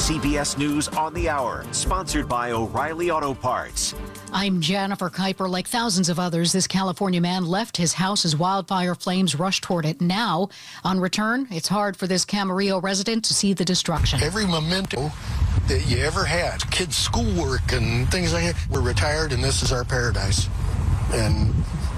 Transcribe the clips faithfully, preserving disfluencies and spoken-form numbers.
C B S News on the Hour, sponsored by O'Reilly Auto Parts. I'm Jennifer Kuiper. Like thousands of others, this California man left his house as wildfire flames rushed toward it. Now, on return, it's hard for this Camarillo resident to see the destruction. Every memento that you ever had, kids' schoolwork and things like that, we're retired and this is our paradise. And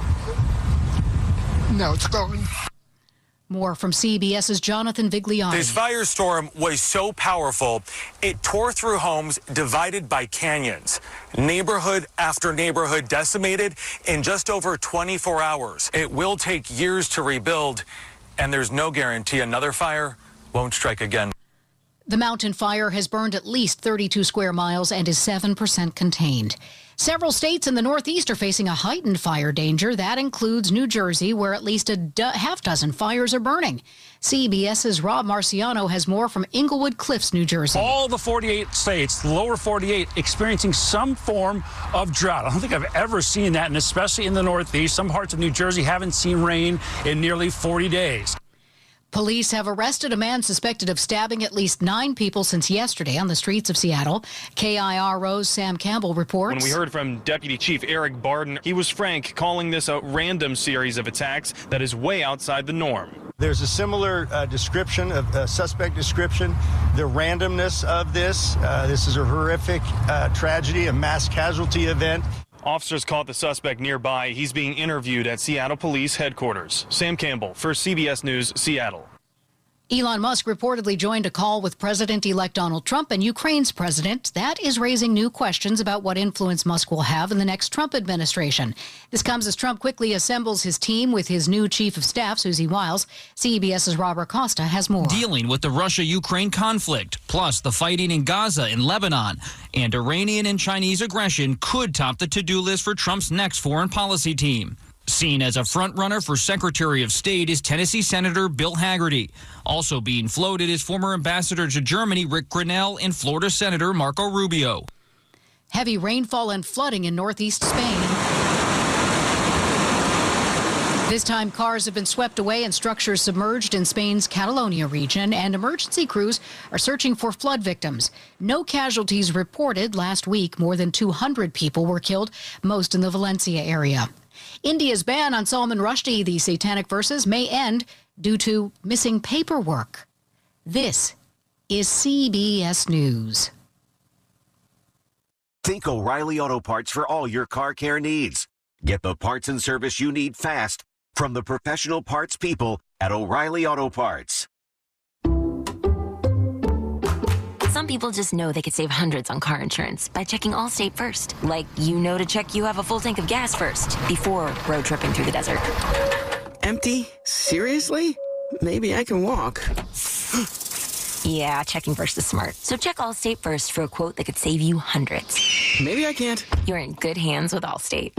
now it's gone. More from CBS's Jonathan Vigliani. This firestorm was so powerful, it tore through homes divided by canyons. Neighborhood after neighborhood decimated in just over twenty-four hours. It will take years to rebuild, and there's no guarantee another fire won't strike again. The mountain fire has burned at least thirty-two square miles and is seven percent contained. Several states in the Northeast are facing a heightened fire danger. That includes New Jersey, where at least a do- half dozen fires are burning. CBS's Rob Marciano has more from Englewood Cliffs, New Jersey. All the forty-eight states, the lower forty-eight, experiencing some form of drought. I don't think I've ever seen that, and especially in the Northeast. Some parts of New Jersey haven't seen rain in nearly forty days. Police have arrested a man suspected of stabbing at least nine people since yesterday on the streets of Seattle. K I R O's Sam Campbell reports. When we heard from Deputy Chief Eric Barden, he was frank, calling this a random series of attacks that is way outside the norm. There's a similar uh, description, of uh, suspect description. The randomness of this, uh, this is a horrific uh, tragedy, a mass casualty event. Officers caught the suspect nearby. He's being interviewed at Seattle Police Headquarters. Sam Campbell for C B S News, Seattle. Elon Musk reportedly joined a call with President-elect Donald Trump and Ukraine's president. That is raising new questions about what influence Musk will have in the next Trump administration. This comes as Trump quickly assembles his team with his new chief of staff, Susie Wiles. CBS's Robert Costa has more. Dealing with the Russia-Ukraine conflict, plus the fighting in Gaza and Lebanon, and Iranian and Chinese aggression could top the to-do list for Trump's next foreign policy team. Seen as a frontrunner for Secretary of State is Tennessee Senator Bill Hagerty. Also being floated is former ambassador to Germany Rick Grenell and Florida Senator Marco Rubio. Heavy rainfall and flooding in northeast Spain. This time, cars have been swept away and structures submerged in Spain's Catalonia region, and emergency crews are searching for flood victims. No casualties reported last week. More than two hundred people were killed, most in the Valencia area. India's ban on Salman Rushdie, the Satanic Verses, may end due to missing paperwork. This is C B S News. Think O'Reilly Auto Parts for all your car care needs. Get the parts and service you need fast from the professional parts people at O'Reilly Auto Parts. Some people just know they could save hundreds on car insurance by checking Allstate first. Like, you know to check you have a full tank of gas first before road tripping through the desert. Empty? Seriously? Maybe I can walk. Yeah, checking first is smart. So check Allstate first for a quote that could save you hundreds. Maybe I can't. You're in good hands with Allstate.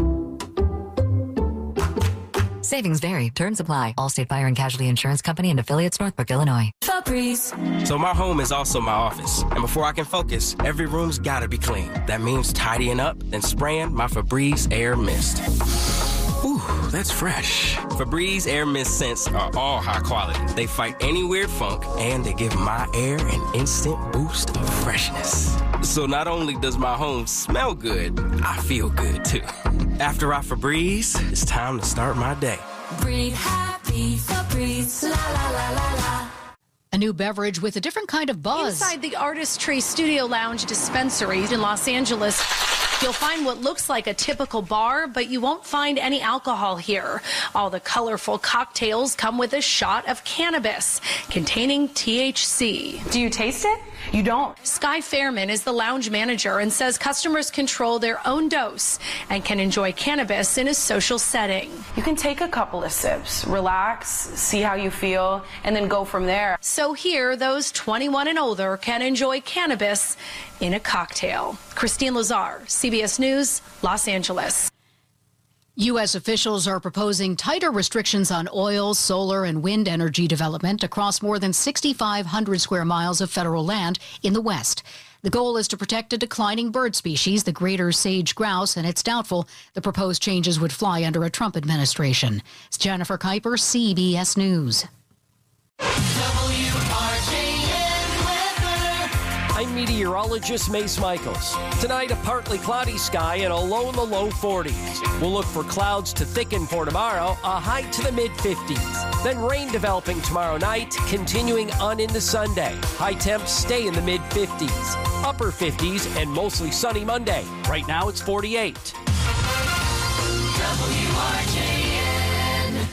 Savings vary. Terms apply. Allstate Fire and Casualty Insurance Company and affiliates, Northbrook, Illinois. Febreze. So my home is also my office. And before I can focus, every room's gotta be clean. That means tidying up, then spraying my Febreze Air Mist. Ooh, that's fresh. Febreze Air Mist scents are all high quality. They fight any weird funk, and they give my air an instant boost of freshness. So not only does my home smell good, I feel good too. After I Febreze, it's time to start my day. Breathe happy, Febreze, la la la la la. A new beverage with a different kind of buzz. Inside the Artistry Studio Lounge dispensary in Los Angeles, you'll find what looks like a typical bar, but you won't find any alcohol here. All the colorful cocktails come with a shot of cannabis containing T H C. Do you taste it? You don't. Sky Fairman is the lounge manager and says customers control their own dose and can enjoy cannabis in a social setting. You can take a couple of sips, relax, see how you feel, and then go from there. So here, those twenty-one and older can enjoy cannabis in a cocktail. Christine Lazar, C B S News, Los Angeles. U S officials are proposing tighter restrictions on oil, solar, and wind energy development across more than six thousand five hundred square miles of federal land in the West. The goal is to protect a declining bird species, the greater sage grouse, and it's doubtful the proposed changes would fly under a Trump administration. It's Jennifer Kuiper, C B S News. I'm meteorologist Mace Michaels. Tonight, a partly cloudy sky and a low in the low forties. We'll look for clouds to thicken for tomorrow, a high to the mid fifties. Then rain developing tomorrow night, continuing on into Sunday. High temps stay in the mid fifties. Upper fifties and mostly sunny Monday. Right now, it's forty-eight. W R J N.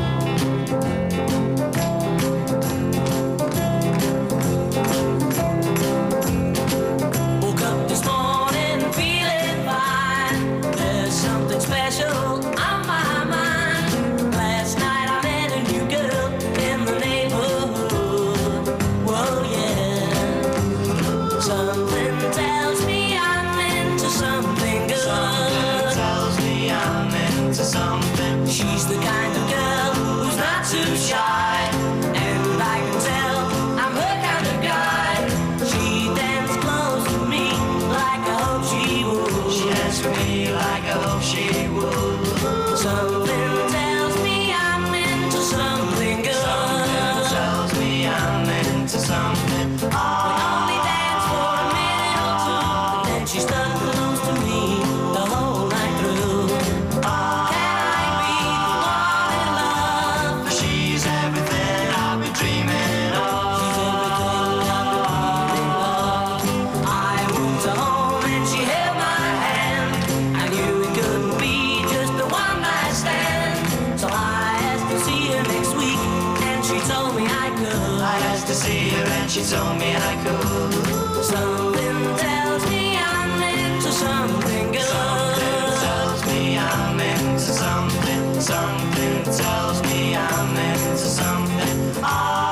Woke up this morning feeling fine. There's something special on my mind. Last night I met a new girl in the neighborhood. Whoa, yeah. Something tells me I'm into something good. Something tells me I'm into something. She's the kind of girl who's not too shy, and I can tell I'm her kind of guy. She dances close to me like I hope she would. She dances for me like I hope she would. Something tells me I'm into something good. Something tells me I'm into something. We only dance for a minute or two, and then she stuck close to me the whole night through. Can I be the one in love? She's everything I've been dreaming of. She's everything I've been dreaming of. I went to home and she held my hand. I knew it couldn't be just a one night stand. So I asked to see her next week, and she told me I could. I asked to see her and she told me I could. Something tells me I'm into something good. Something tells me I'm into something. Something tells me I'm into something. Ah.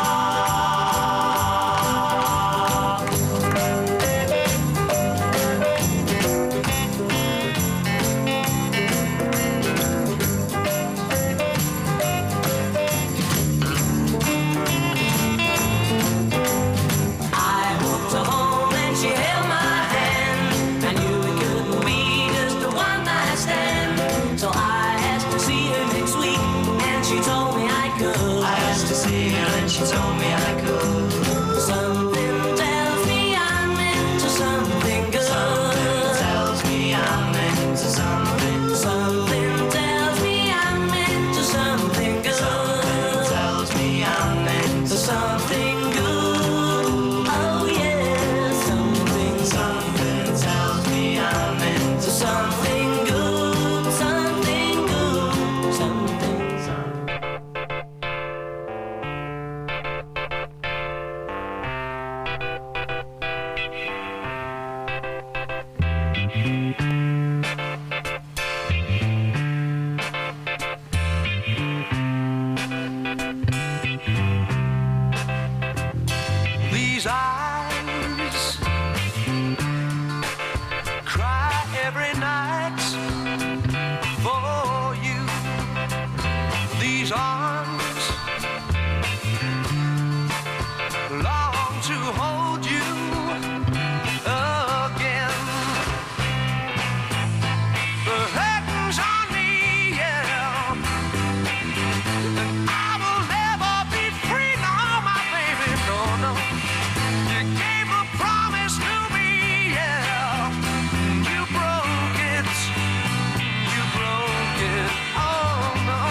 I walked to home and she held my hand. I knew it couldn't be just a one night stand. So I asked to see her next week, and she told me I could. I asked to see her and she told me I could. Something tells me I'm into something good. Something tells me I'm into something. Something tells me I'm into something good. Something tells me I'm into something good. Oh yeah, something. Something tells me I'm into something good. Something good. Something. Something. These eyes cry every night for you. These arms long to hold you again. The curtains on me, yeah. And I will never be free, no, my baby, no, no. You gave a promise to me, yeah. You broke it, you broke it, oh no.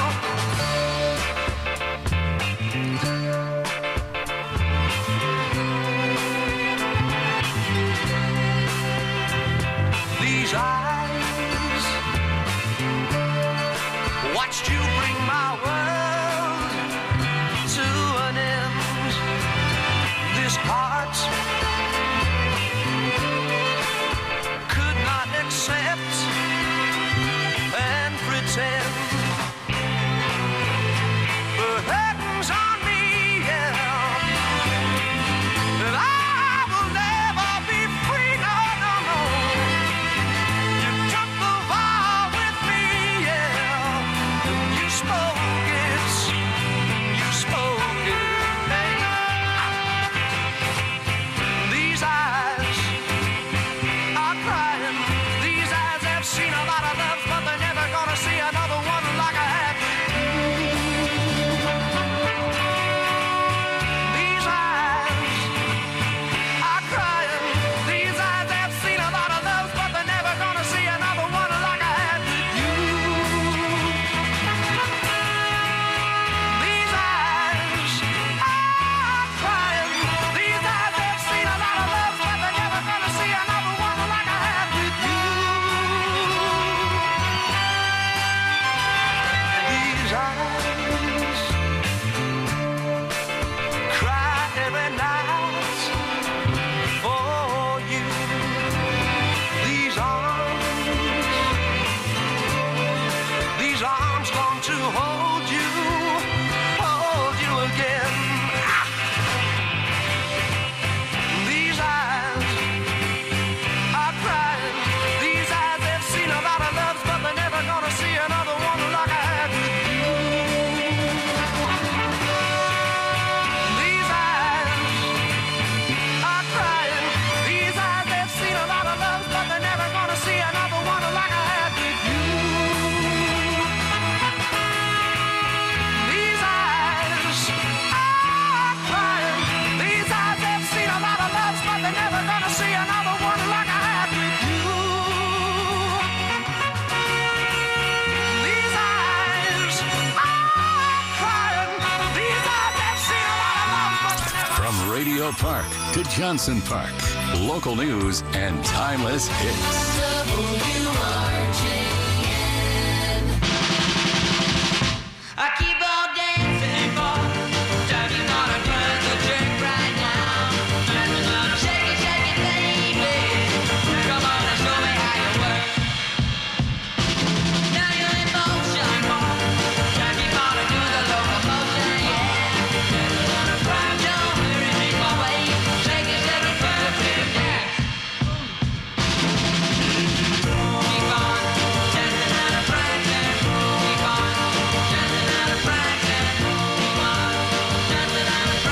These eyes watched you bring my world to an end. This heart could not accept and pretend. The curtains on me, yeah. And I will never be free, no, no, no. the park to Johnson Park. Local news and timeless hits. W R J N. I keep on dancing for Daddy, gonna turn the trick right now. Shake it, shake it, baby. Come on and show me how you work. Now you're in motion, boy. Daddy, gonna do the locomotion, yeah. Don't hurry, make my way. Shake it, shake it, turn the trick, yeah. Keep on dancing out of practice. Keep on dancing out of practice. Keep on dancing out of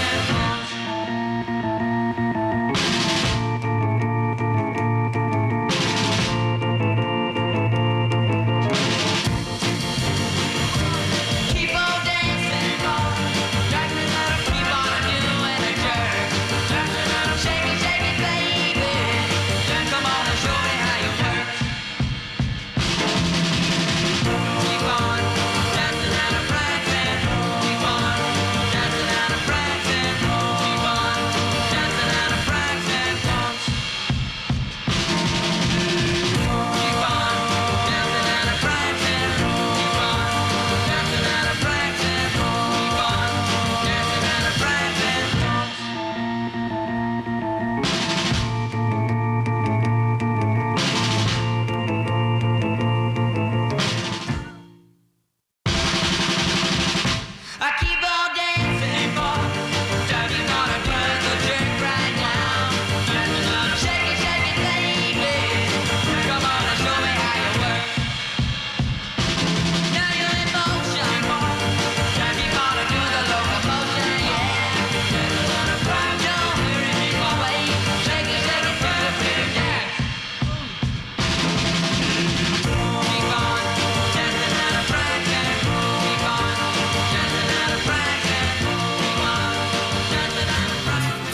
Keep on dancing, boy. Dragging it out of, keep on doing a jerk. Shake it, shake it, baby. Come on and show me how you work. Keep on dancing out of practice. Keep on dancing out of practice. Keep on dancing out of practice. Keep on dancing out of practice. Keep on dancing out of practice. Keep on dancing out of practice. I keep on dancing for Daddy, gonna turn the trick right now. Shake it, shake it, baby. Come on and show me how you work. Now you're in motion, boy. Daddy, gonna do the locomotion, yeah. Don't hurry, make my way. Shake it, shake it, turn the trick, yeah. Keep on dancing out of practice. Keep on dancing out of practice. Keep on dancing out of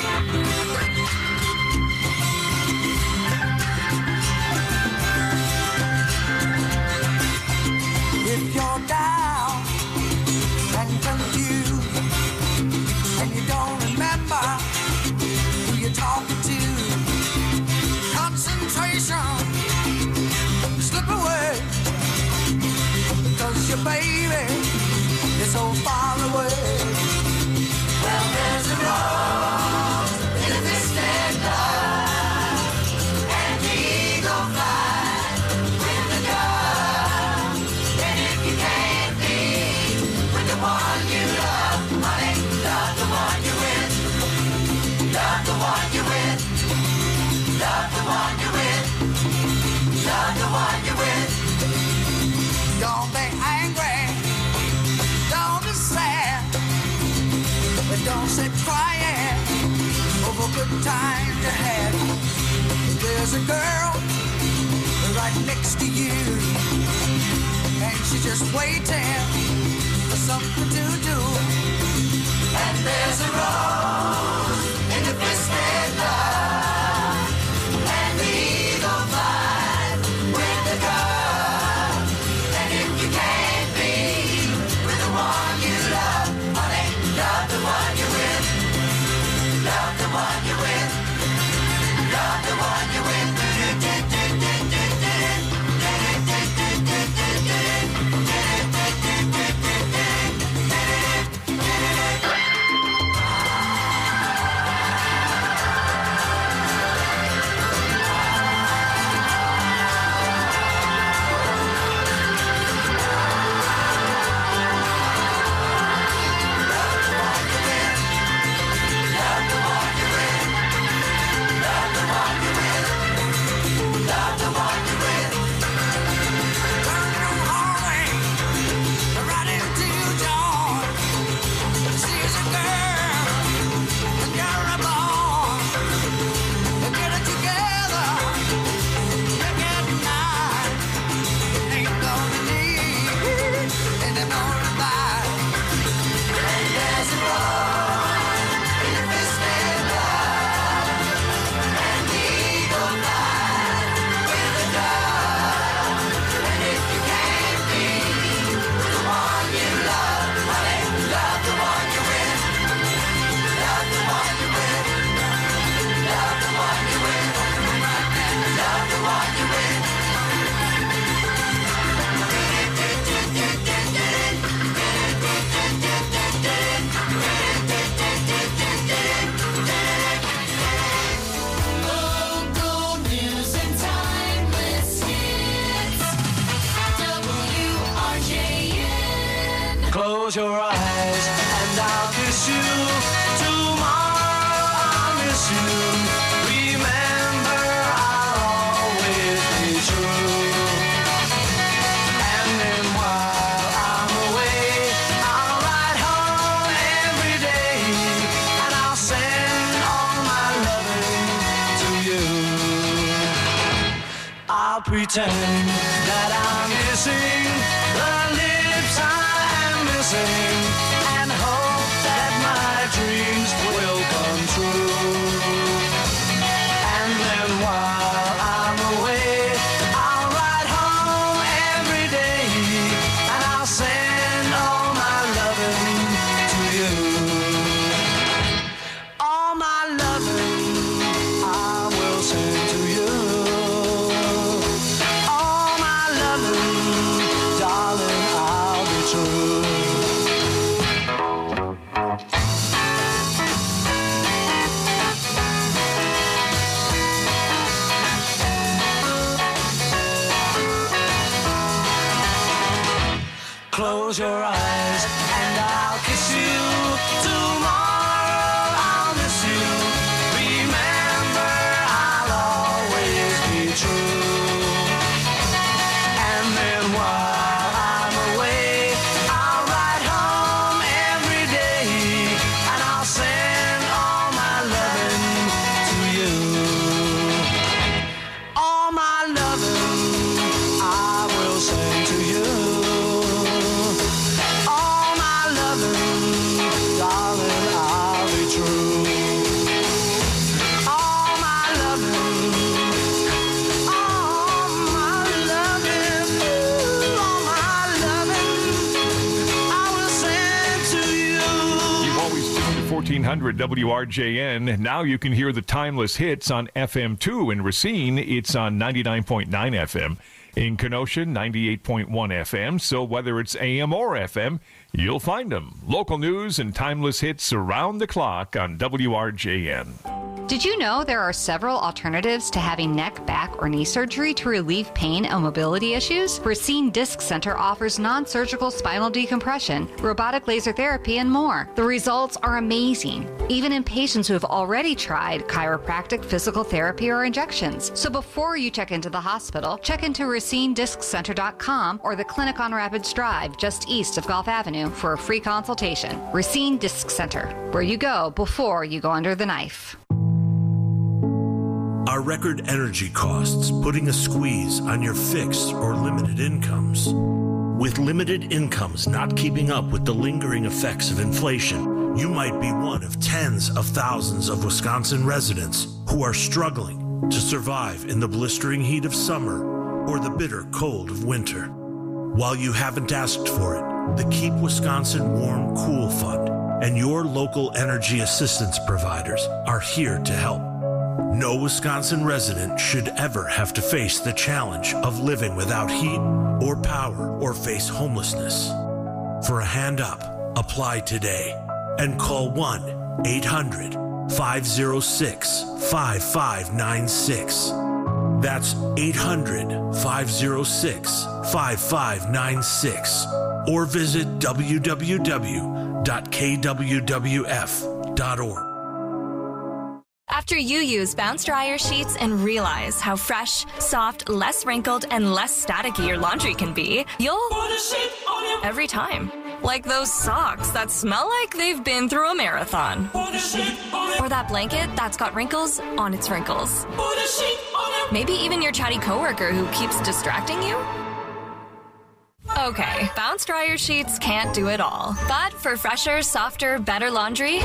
If you're down and confused and you don't remember who you're talking to, concentration slip away because your baby is so far away. Well, there's a rose in a distant cloud, and the eagle flies with the dove. And if you can't be with the one you love, honey, love the one you're with. Love the one you're with. Love the one you're with. Love the one you're with. Don't be angry. Don't be sad. But don't sit crying over good times you had. There's a girl right next to you, and she's just waiting for something to do. And there's a rose in the twisted love, and the eagle flies with the dove. And if you can't be with the one you love, honey, love the one you're with. Love the one you're with. Love the one you're with. Close your eyes and I'll kiss you. Tomorrow I'll miss you. Remember, I'll always be true. And then while I'm away, I'll ride home every day, and I'll send all my loving to you. I'll pretend that I'm kissing the lips I am missing, and hope that my dreams will come true. And then while I'm away, I'll ride home every day, and I'll send all my loving to you. All my loving I will send to you. All my loving, darling, I'll be true. Close your eyes and I'll kiss you. Tomorrow I'll miss you. Remember, I'll always be true. And then while I'm away, I'll ride home every day, and I'll send all my loving to you. All my loving I will send to you. All my loving, darling, I'll be true. All my loving, all my loving, all my loving, I will send to you. You've always tuned to fourteen hundred W R J N. Now you can hear the timeless hits on F M two. In Racine, it's on ninety-nine point nine F M. In Kenosha, ninety-eight point one F M. So whether it's A M or F M, you'll find them. Local news and timeless hits around the clock on W R J N. Did you know there are several alternatives to having neck, back, or knee surgery to relieve pain and mobility issues? Racine Disc Center offers non-surgical spinal decompression, robotic laser therapy, and more. The results are amazing, even in patients who have already tried chiropractic, physical therapy, or injections. So before you check into the hospital, check into racine disc center dot com or the clinic on Rapids Drive, just east of Gulf Avenue, for a free consultation. Racine Disc Center, where you go before you go under the knife. Are record energy costs putting a squeeze on your fixed or limited incomes? With limited incomes not keeping up with the lingering effects of inflation, you might be one of tens of thousands of Wisconsin residents who are struggling to survive in the blistering heat of summer or the bitter cold of winter. While you haven't asked for it, the Keep Wisconsin Warm Cool Fund and your local energy assistance providers are here to help. No Wisconsin resident should ever have to face the challenge of living without heat or power or face homelessness. For a hand up, apply today and call one eight hundred five oh six five five nine six. That's eight hundred five oh six five five nine six, or visit w w w dot k w w f dot org. After you use Bounce Dryer Sheets and realize how fresh, soft, less wrinkled, and less staticky your laundry can be, you'll every time. Like those socks that smell like they've been through a marathon. Or that blanket that's got wrinkles on its wrinkles. Maybe even your chatty coworker who keeps distracting you. Okay, Bounce Dryer Sheets can't do it all. But for fresher, softer, better laundry,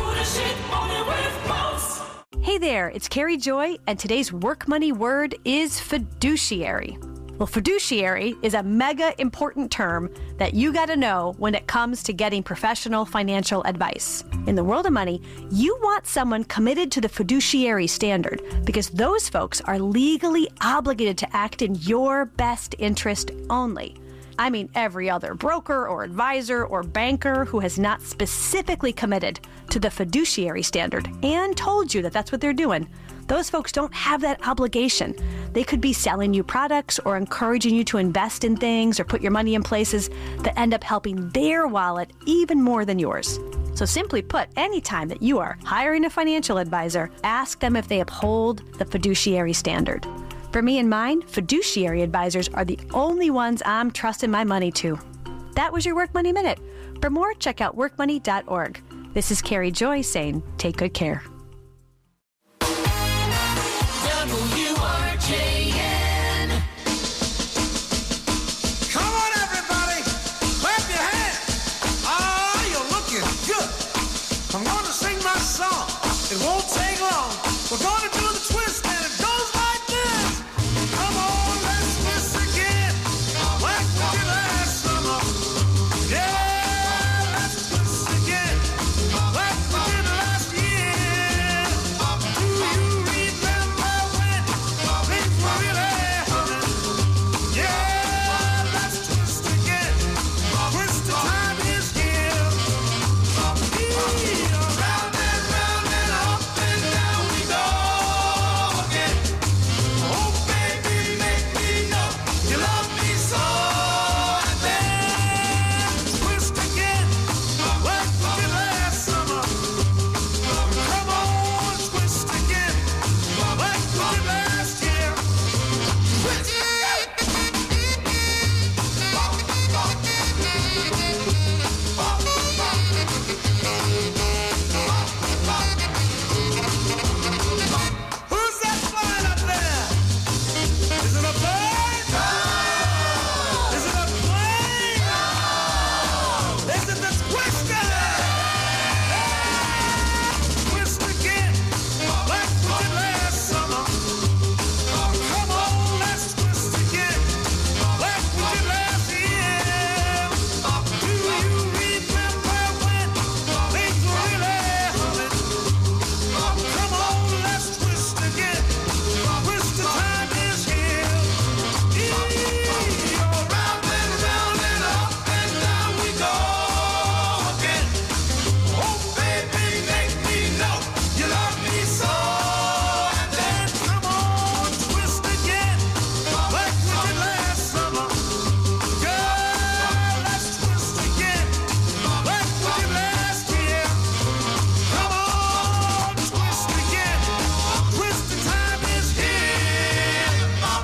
Hey there, it's Carrie Joy, and today's work money word is fiduciary. Well, fiduciary is a mega important term that you got to know when it comes to getting professional financial advice. In the world of money, you want someone committed to the fiduciary standard because those folks are legally obligated to act in your best interest only. I mean, every other broker or advisor or banker who has not specifically committed to the fiduciary standard and told you that that's what they're doing, Those folks don't have that obligation. They could be selling you products or encouraging you to invest in things or put your money in places that end up helping their wallet even more than yours. So simply put, anytime that you are hiring a financial advisor, ask them if they uphold the fiduciary standard. For me and mine, fiduciary advisors are the only ones I'm trusting my money to. That was your Work Money Minute. For more, check out work money dot org. This is Carrie Joy saying, take good care. W R J N. Come on, everybody, clap your hands. Ah, you're looking good. I'm going to sing my song. It won't take long. We're going to do the twist, and it goes like this. Come on, let's twist again, like we did last summer. Yeah, let's twist again, like we did last year. Do you remember when things were really humming? Yeah, let's twist again. Twist the time is here. Round and round and up and down we go again. Oh, baby, make me know you love me so. And then twist again, like we did last summer. Come on, twist again, like we did last year. Twist. Who's that flying up there? Is it a bird? No. Is it a plane? No. Is it the twister? Twist again, like we did last summer. Come on, let's twist again, like we did last year. Do you remember when things were really humming? Come on, let's twist again. Twist the time is here. Round and round and up and down we go again. Oh, baby, make me know you love me so. And then come on, twist again, like we did last summer. Girl, let's twist again, like we did last year. Come on, twist again. Twist the time is here.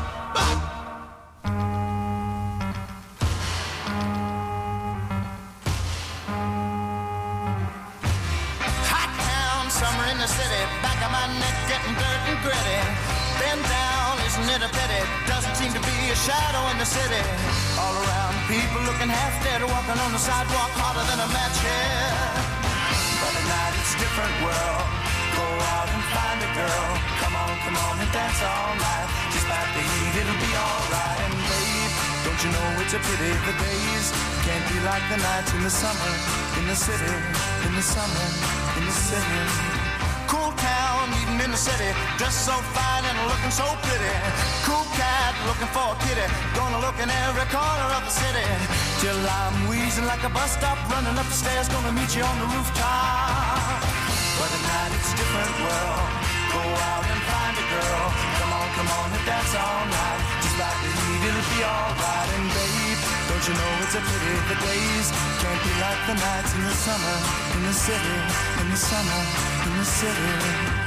Hot town, summer in the city. Back of my neck getting dirt and gritty. Bend down, isn't it a pity? Doesn't seem to be a shadow in the city. All around, people looking half dead, walking on the sidewalk harder than a match here. But at night it's a different world. Go out and find a girl. Come on, come on and dance all night. Despite the heat, it'll be alright. And babe, don't you know it's a pity the days can't be like the nights in the summer, in the city, in the summer, in the city. Cool town, meeting in the city, dressed so fine and looking so pretty. Cool cat, looking for a kitty, gonna look in every corner of the city. Till I'm wheezing like a bus stop, running up the stairs, gonna meet you on the rooftop. But at night it's a different world. Go out and find a girl. Come on, come on and dance all night. Just like the heat, it'll be alright. And babe, don't you know it's a pity the days can't be like the nights in the summer, in the city, in the summer, in the city.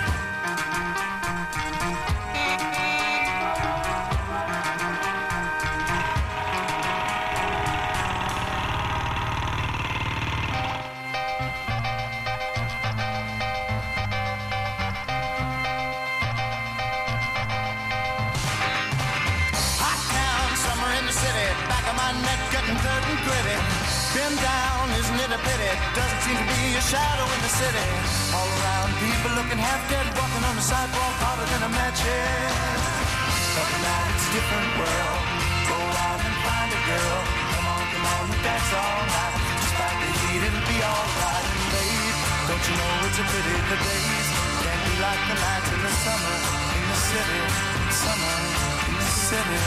Been down, isn't it a pity? Doesn't seem to be a shadow in the city. All around, people looking half dead, walking on the sidewalk harder than a match head. But tonight it's a different world. Go out and find a girl. Come on, come on, and dance all night. Despite the heat, it'll be alright. And babe, don't you know it's a pity the days can't be like the nights in the summer, in the city, summer, in the city.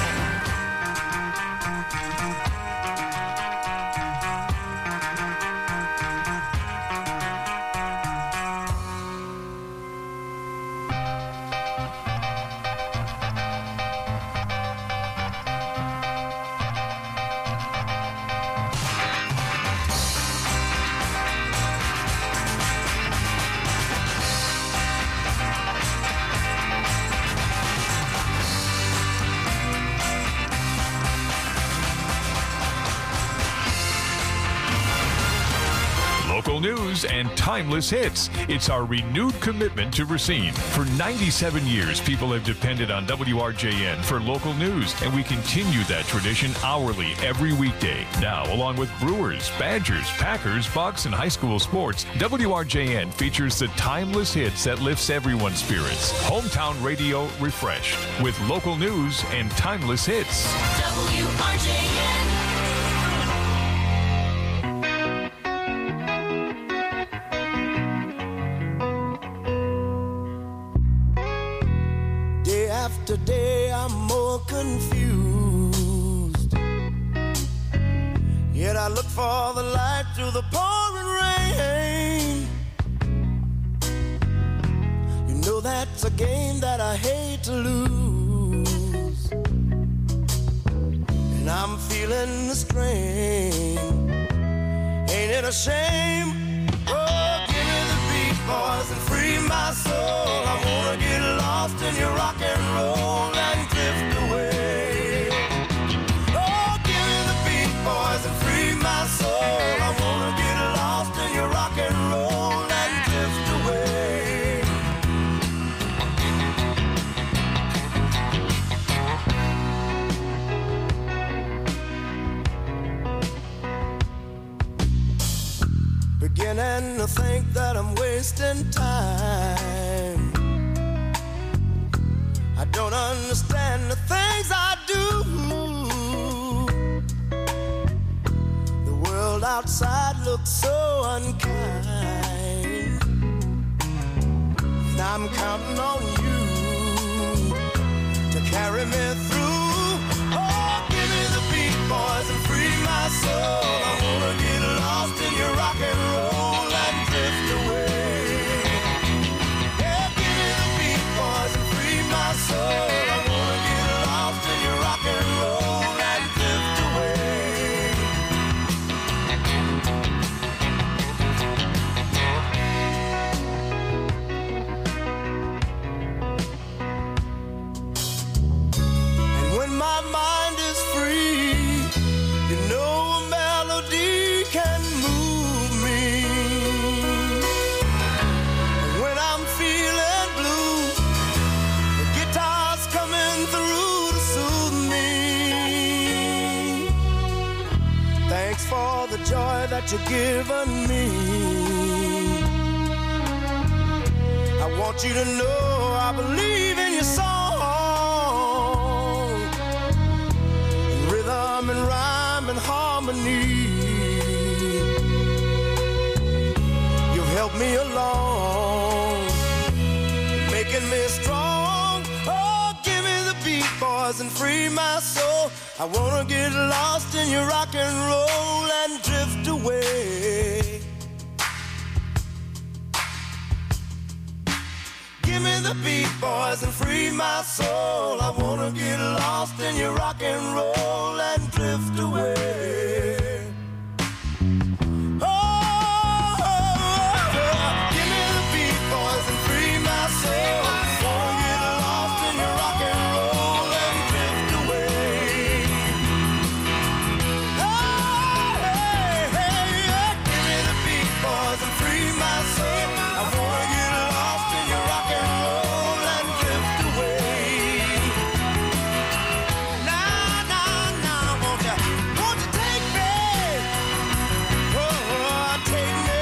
Local news and timeless hits. It's our renewed commitment to Racine. For ninety-seven years, people have depended on W R J N for local news, and we continue that tradition hourly every weekday. Now, along with Brewers, Badgers, Packers, Bucks, and high school sports, W R J N features the timeless hits that lifts everyone's spirits. Hometown radio refreshed with local news and timeless hits. W R J N. Day after day, I'm more confused. Yet I look for the light through the pouring rain. You know that's a game that I hate to lose. And I'm feeling the strain. Ain't it a shame? Oh, give me the beat, boys, and free my soul. I wanna get lost in your rock and roll and drift away. Oh, give me the beat, boys, and free my soul. I wanna get lost in your rock and roll and drift away. Beginning to think that I'm wasting time. I don't understand the things I do. The world outside looks so unkind. And I'm counting on you to carry me through. Oh, give me the beat, boys, and free my soul. I wanna get lost in your rock and roll and drift away. Yeah, give me the beat, boys, and free my soul. I wanna get lost in your rock and roll and drift away. And when my mind is free, you know a melody can move me. And when I'm feeling blue, the guitar's coming through to soothe me. Thanks for the joy that you've given me. I want you to know I believe in your song, in rhythm and rhyme and harmony. You've helped me along, making me strong. Oh, give me the beat, boys, and free my soul. I wanna get lost in your rock and roll and drift away. Give me the beat, boys, and free my soul. I wanna get lost in your rock and roll and drift away. Oh, give me the beat, boys, and free my soul. I wanna get lost in your rock and roll and drift away. Oh, hey, hey, yeah. Give me the beat, boys, and free my soul. I wanna get lost in your rock and roll and drift away. Nah, nah, nah, won't you, won't you take me? Oh, take me.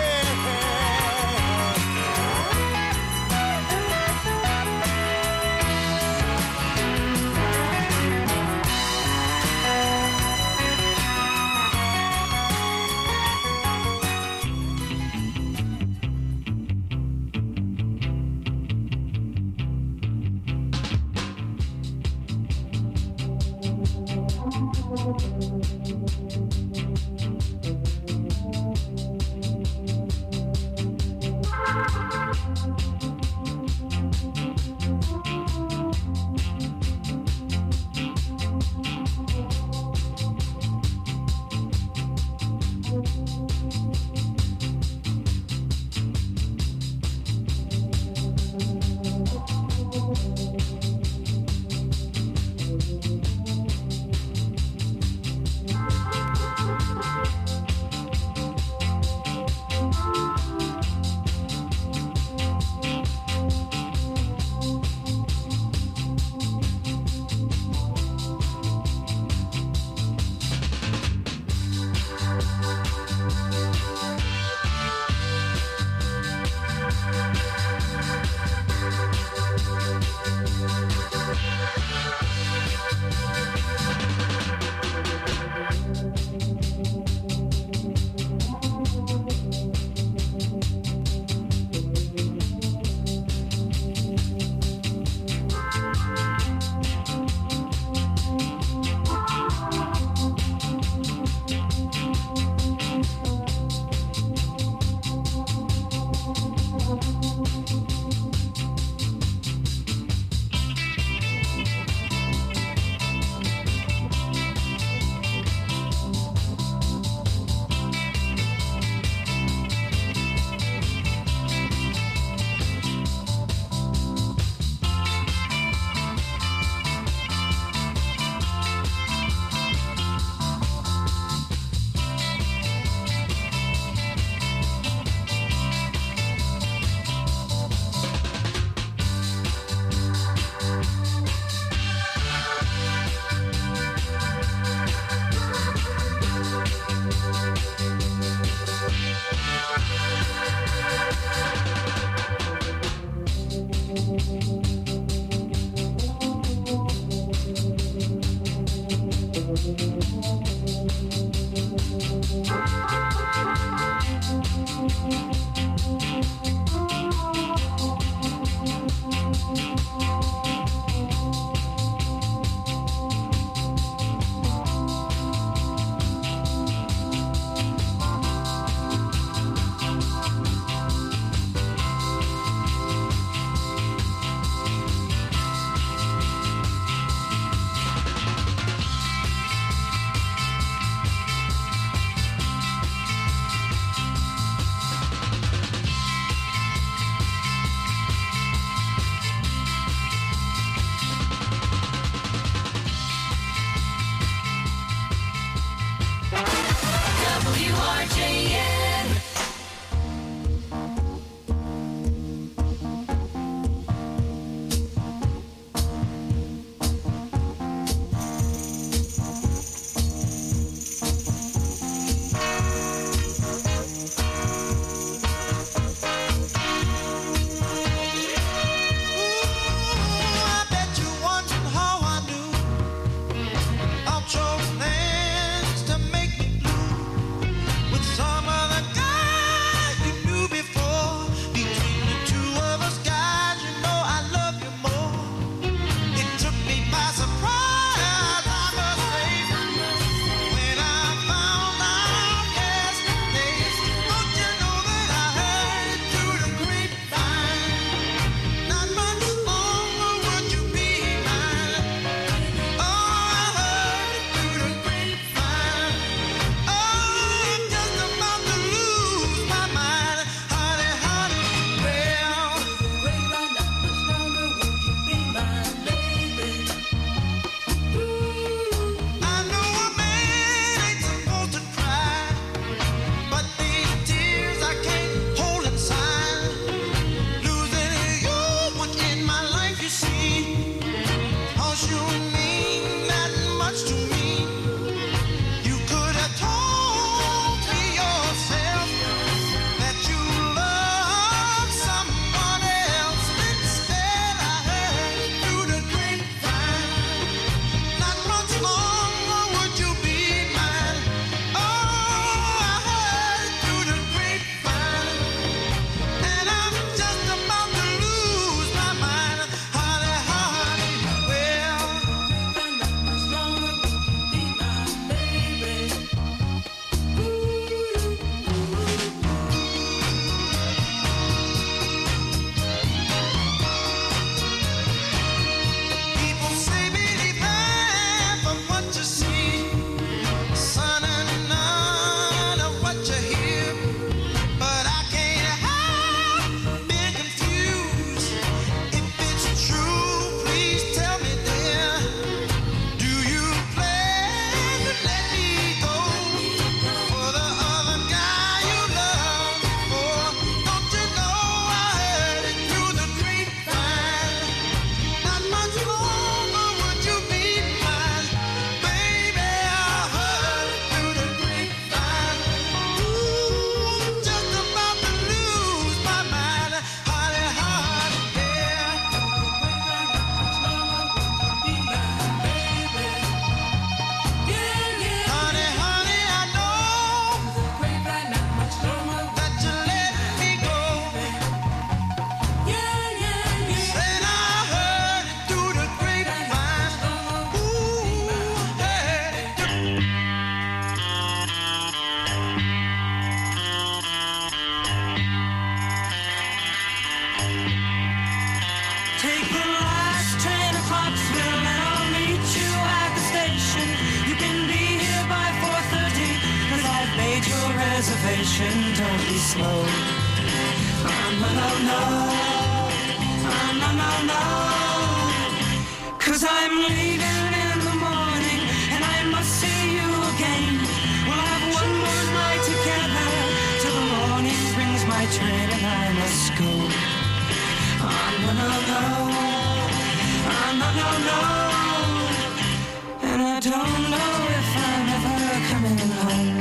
reservation, don't be slow. Oh, no, no, no. Oh, no, no, no. 'Cause I'm leaving in the morning and I must see you again. We'll have one more night together till the morning brings my train and I must go. Oh, no, no, no. Oh, no, no, no. And I don't know if I'm ever coming home.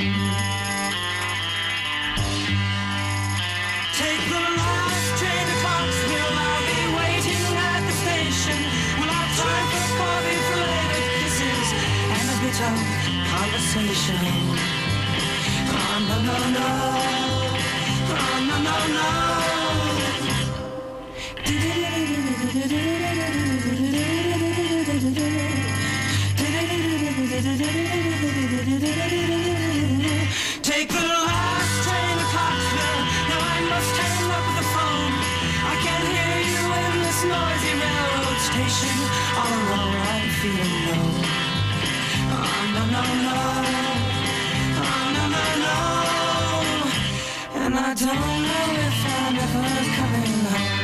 Take the last train to Clarksville. I'll be waiting at the station. We'll have time for coffee, flavored kisses, and a bit of conversation. Oh, no, no, no. Oh, no, no, no. Take the last train to Clarksville. Now I must hang up the phone. I can't hear you in this noisy railroad station. All alone I'm feeling low. Oh, no, no, no. Oh, no, no, no. And I don't know if I'm ever coming home.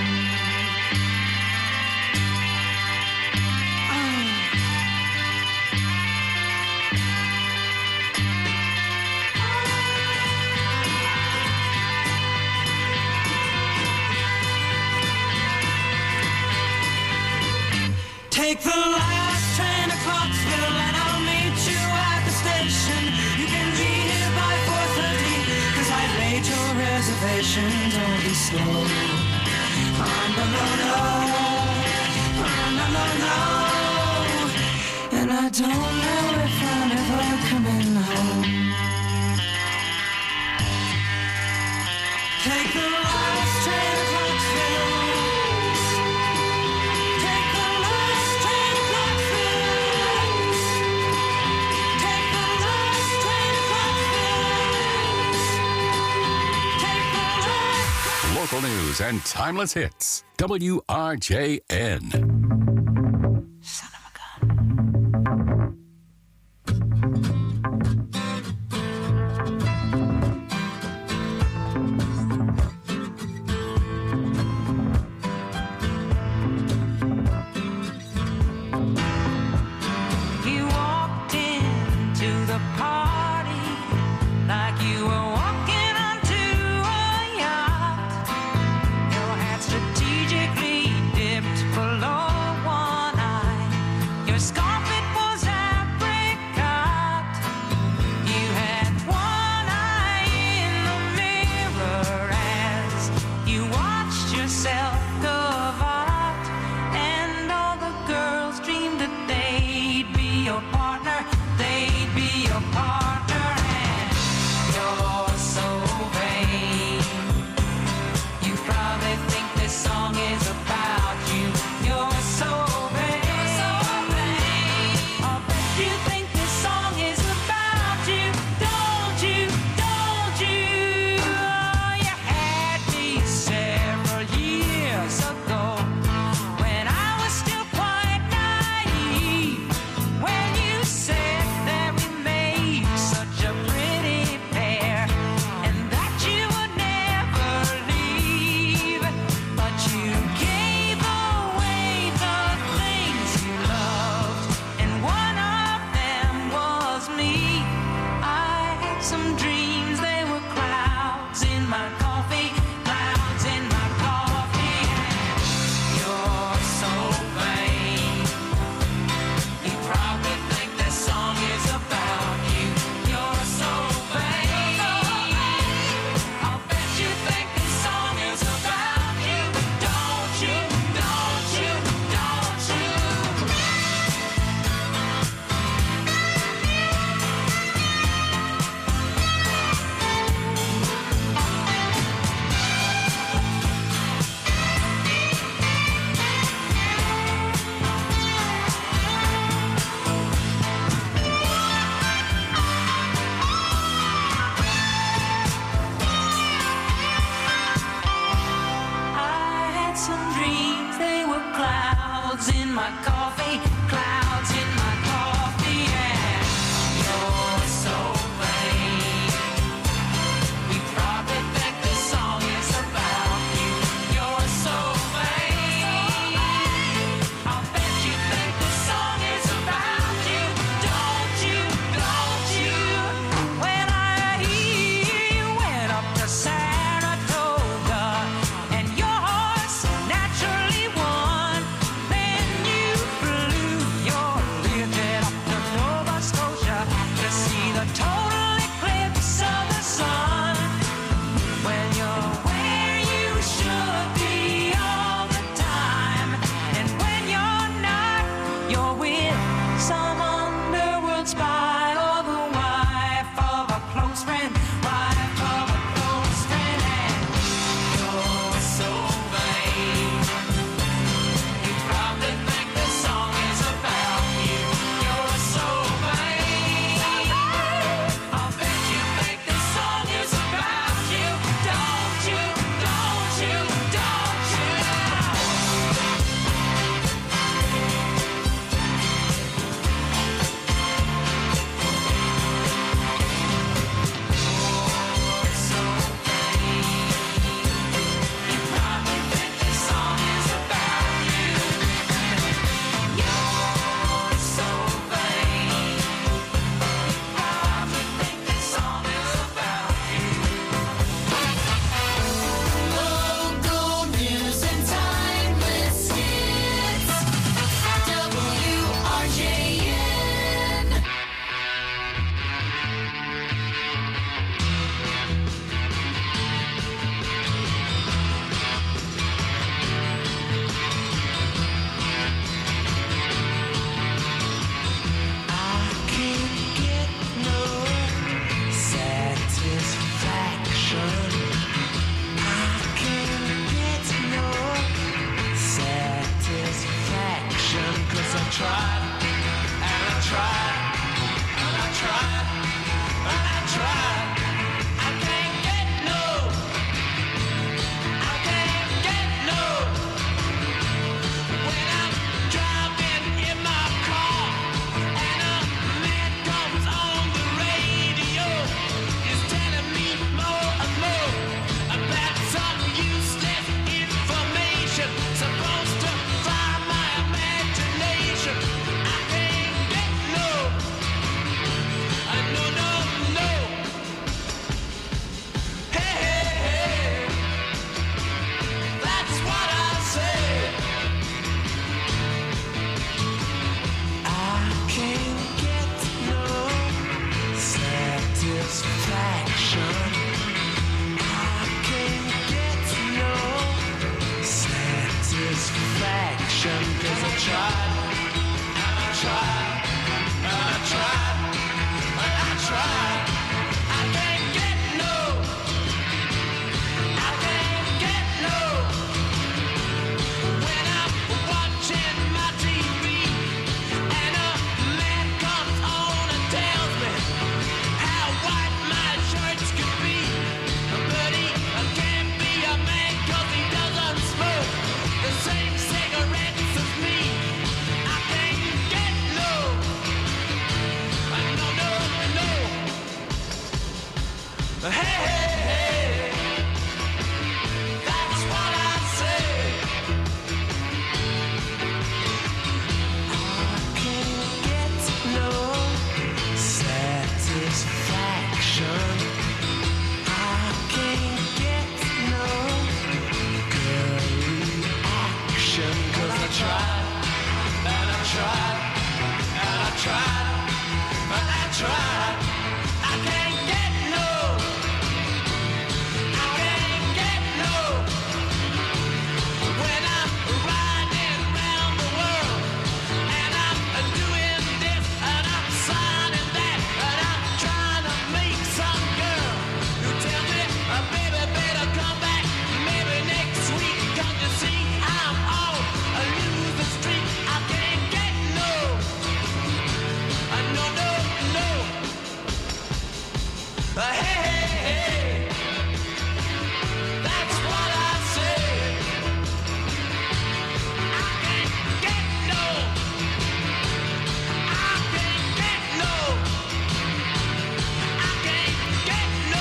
Take the last train to Clarksville and I'll meet you at the station. You can be here by four thirty, 'cause I've made your reservation, don't be slow. Oh, no, no, no. Oh, no, no, no. And I don't know if I'm ever coming home. Take the last train to Clarksville. Local news and timeless hits. W R J N. Son of a gun. You walked into the party like you were walking onto a yacht. Your hat strategically dipped below tried, and I tried, and I tried. I can't get no, I can't get no. When I'm driving in my car and a man comes on the radio, he's telling me more and more about some useless information supposed to fire my imagination. I can't get no, I no no no. Hey hey hey, that's what I said. I can't get no satisfaction. I can't get no satisfaction. 'Cause I tried, and I tried, and I tried, and I tried. I can't get no, I can't get no. When I'm watching my T V and a man comes on and tells me how white my shirts could be, but he can't be a man 'cause he doesn't smoke the same cigarettes as me. I can't get no, no, no, no. Hey, hey, hey, that's what I said. I can't get no satisfaction. I can't get no good reaction. 'Cause I tried, and I tried, and I tried, and I tried. I can't get no, I can't get no. When I'm riding round the world and I'm doing this and I'm signing that and I'm trying to make some girl who tell me, uh, baby, better come back maybe next week. 'Cause you see, I'm on a losing streak. I can't get no, uh, no, no, no. Uh, hey, hey, hey, that's what I said. I can't get no, I can't get no, I can't get no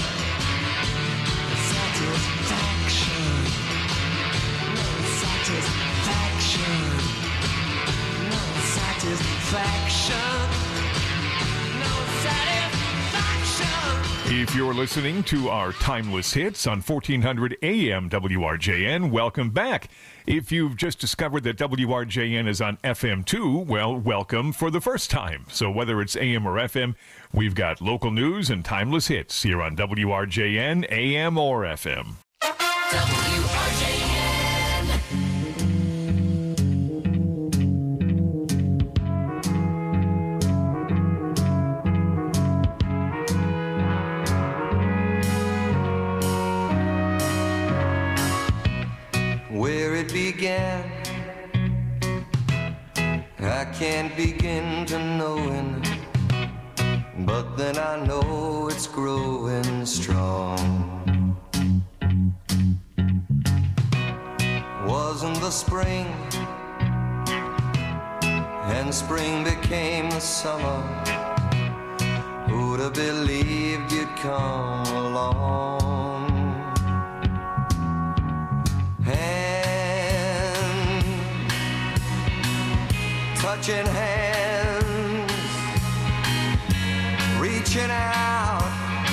satisfaction, no satisfaction, no satisfaction, no satisfaction. If you're listening to our Timeless Hits on fourteen hundred A M W R J N, welcome back. If you've just discovered that W R J N is on F M too, well, welcome for the first time. So whether it's A M or F M, we've got local news and Timeless Hits here on W R J N, A M or F M. W R J N. Where it began, I can't begin to knowing, but then I know it's growing strong. Wasn't the spring, and spring became the summer. Who'd have believed you'd come along? Hand, touching hands, reaching out,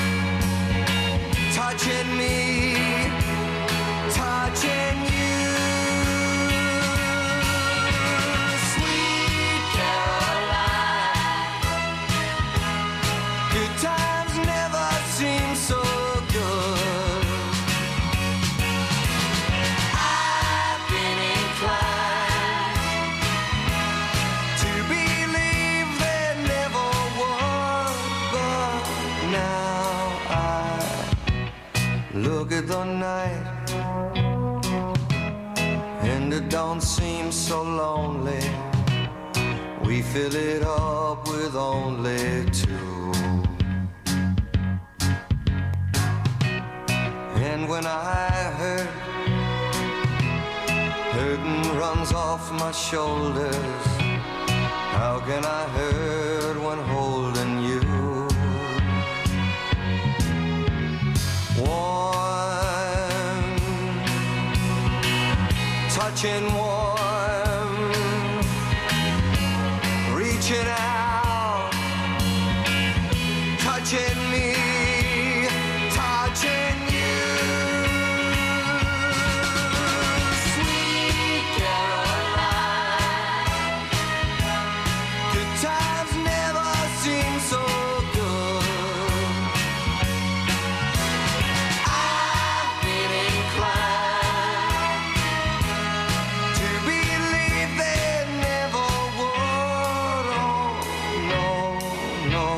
touching me, touching you. Sweet Caroline, good times never seem so good. I've been inclined to believe there never was, but now I look at the night and it don't seem so lonely. We refill it up with only two. And when I hurt, hurting runs off my shoulders. How can I hurt when holding you? Warm, touching warm, reaching out, touching me, touching you. Sweet Caroline, good times never seem so good. I've been inclined to believe they never would. Oh, no, no.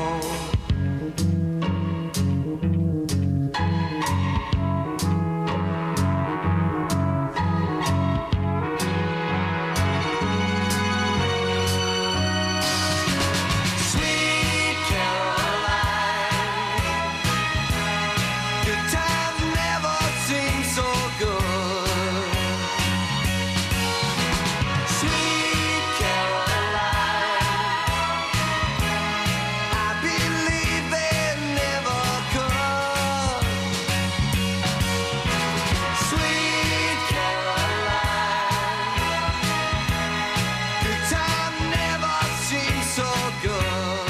Sweet Caroline, good times never seem so good. Sweet Caroline, I believe they never could. Sweet Caroline, good times never seem so good.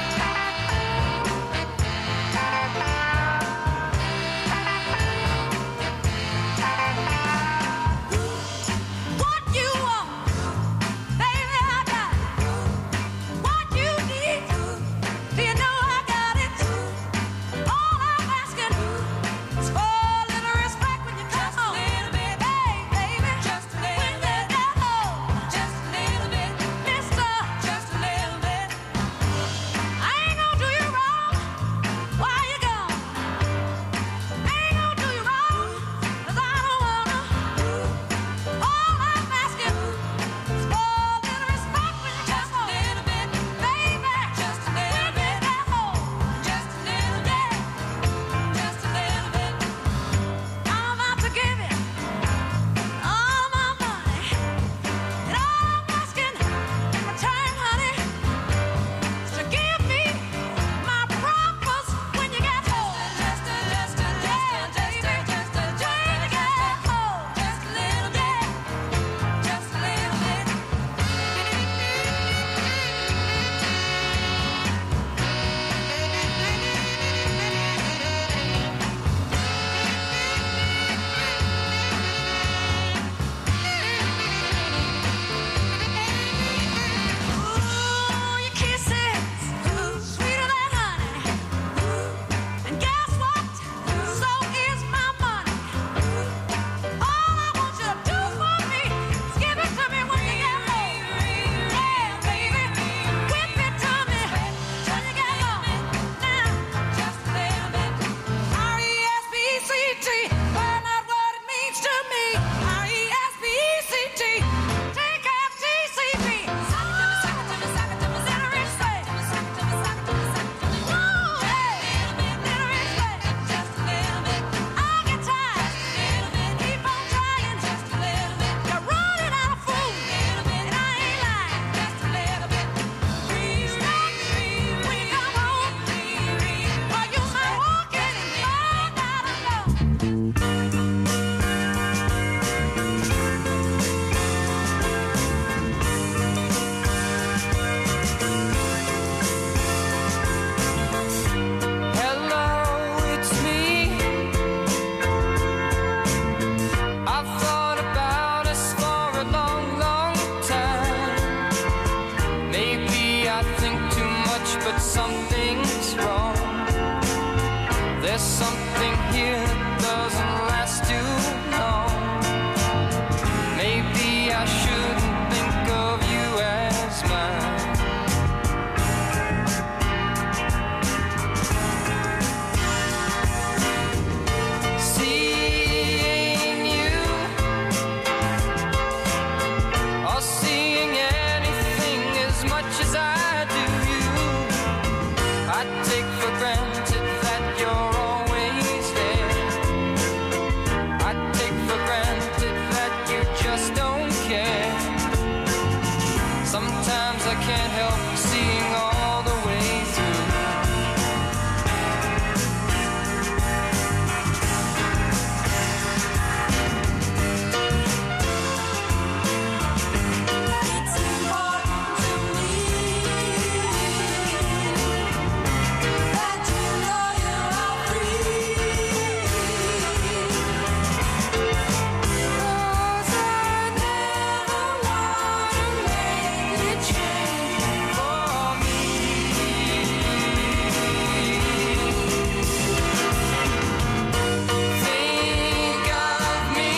What you want, baby, I got it. What you need, do you know I got it? All I'm asking is for a little respect when you come home. Hey, baby, just a little bit. Just a little bit. Mister, just a little bit. I ain't gonna do you wrong while you're gone. I ain't gonna do you wrong 'cause I don't wanna. All I'm asking is for a little respect when you come home. Just a little bit, baby. Just a little bit at home. Just a little bit. Just a little bit. I'm out to give you all my money. And all I'm asking in return, honey, is to give me my promise when you get home. Just a, just a, just a, just a, just a, just a, when you get home. Just a little bit. Just a little bit. Ooh, your kisses, sweeter than honey. And guess what? So is my money. All I want you to do for me is give it to me when you get home. Yeah, baby, whip it to me when you get home. Now, just a little bit. R E S P E C T, find out what it means to me. R E S P E C T, take F T C P. Suck it to me, suck it to me, suck it to me, little rich way. Suck it to me, suck it to me, suck it to me. Woo, hey, little rich way. Just a little bit. I'll get tired. Just a little bit. Keep on trying. Just a little bit. You're running out of food. And I ain't lying. Just a little bit. Respect when you come home. Or you might walk in and find out alone. Hello, it's me. I've thought about us for a long, long time. Maybe I think too much, but something's wrong. There's something here that doesn't last too long. Maybe I shouldn't think of you as mine. Seeing you, or seeing anything as much I take for granted that you're always there. I take for granted that you just don't care. Sometimes I can't help seeing all the way through. It's important to me that you know you're all free. 'Cause I never wanna make you change for me. Think of me.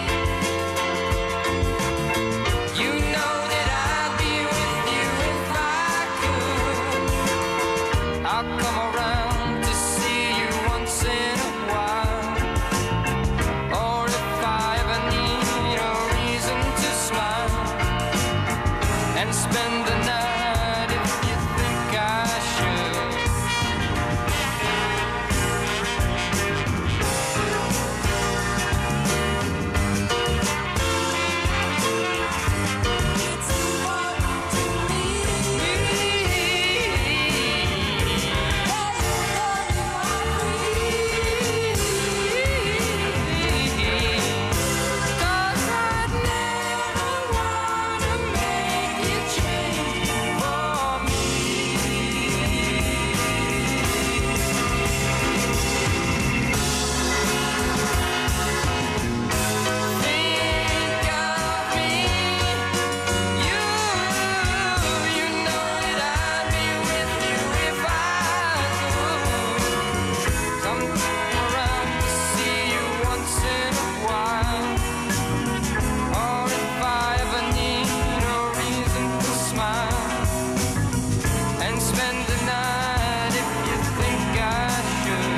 You know that I'd be with you if I could. I'll come around to see you once in a while. Or if I ever need a reason to smile and spend the night if you think I should. It's important to me that you know you are free. 'Cause I'd never wanna make you change for me. Think of me. You, you know that I'd be with you if I could. Come around to see you once in a while. Or if I ever need a reason to smile and spend the night if you think I should.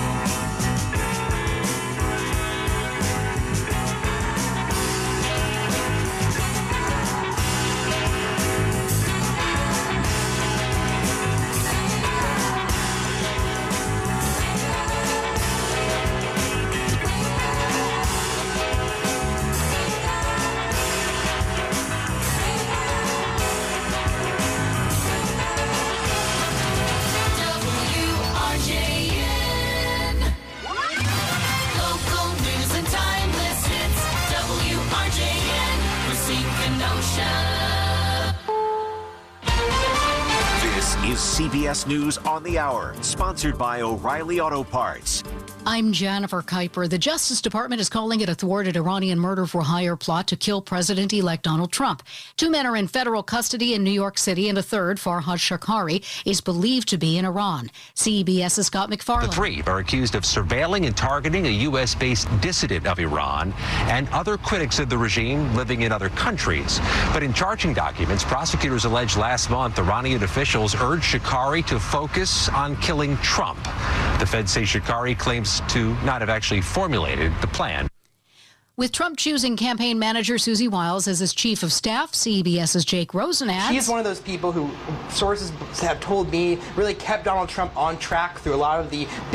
W R J N. Local news and timeless hits. W R J N. Racine Kenosha. This is C B S News on the Hour, sponsored by O'Reilly Auto Parts. I'm Jennifer Kuiper. The Justice Department is calling it a thwarted Iranian murder-for-hire plot to kill President-elect Donald Trump. Two men are in federal custody in New York City, and a third, Farhad Shakari, is believed to be in Iran. CBS's Scott McFarland. The three are accused of surveilling and targeting a U S-based dissident of Iran and other critics of the regime living in other countries. But in charging documents, prosecutors alleged last month Iranian officials urged Shakari to focus on killing Trump. The feds say Shakari claims to not have actually formulated the plan. With Trump choosing campaign manager Susie Wiles as his chief of staff, CBS's Jake Rosen adds. She's one of those people who sources have told me really kept Donald Trump on track through a lot of the